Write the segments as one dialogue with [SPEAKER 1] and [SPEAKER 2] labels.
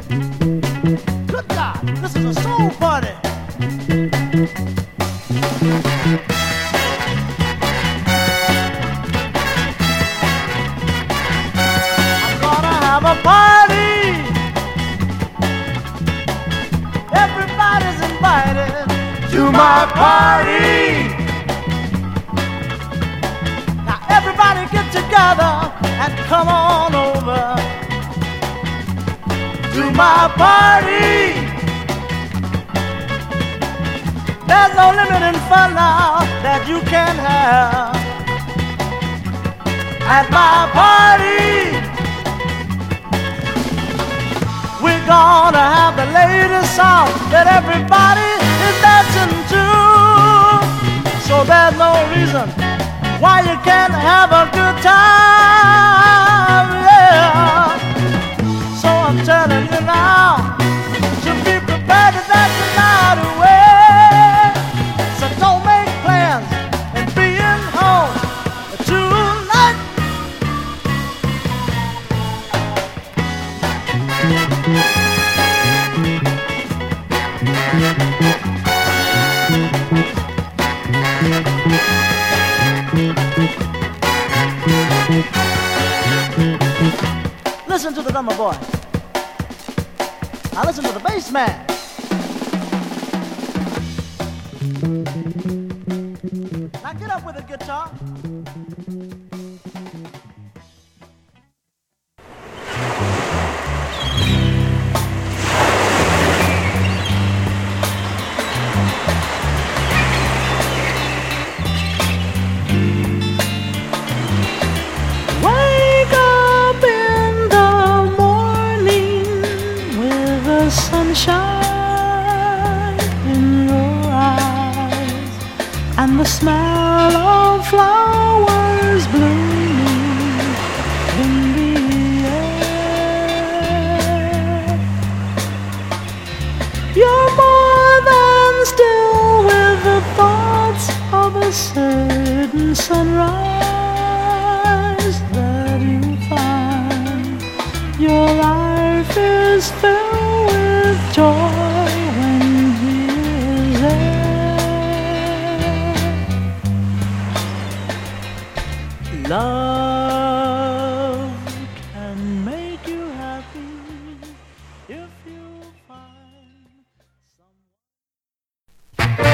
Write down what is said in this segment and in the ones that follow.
[SPEAKER 1] Good God, this is a soul party. I'm gonna have a party. Everybody's invited to my party. Now everybody get together and come on over to my party. There's no limit in fun now that you can have at my party. We're gonna have the latest song that everybody is dancing to. So there's no reason why you can't have a good time, yeah. So I'm telling you now to be prepared to dance the night away. So don't make plans and being home tonight. Listen to the drummer boy. Now listen to the bass man. Now get up with the guitar.
[SPEAKER 2] Wake up in the morning with the sunshine in your eyes and the smell of flowers blooming in the air. You're more than still with the thoughts of a certain sunrise that you find. Your life is filled with joy when he is there. Love can make you happy if you find someone.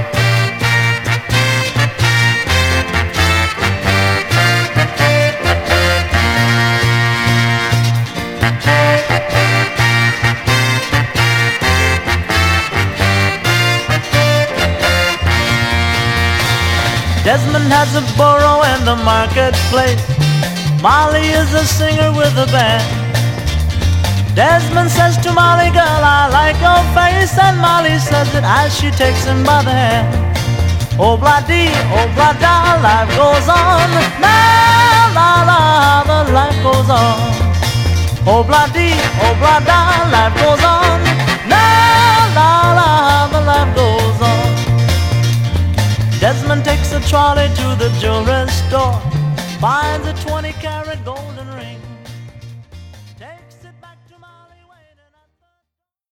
[SPEAKER 1] Desmond has a burro in the marketplace. Molly is a singer with a band. Desmond says to Molly, girl, I like your face. And Molly says it as she takes him by the hand. Oh, blah-dee, oh, blah-da, life goes on. La, la, la, the life goes on. Oh, blah-dee, oh, blah-da, life goes on. La, la, la, the life goes on. Desmond takes a trolley to the jewelry store, finds a 20-carat golden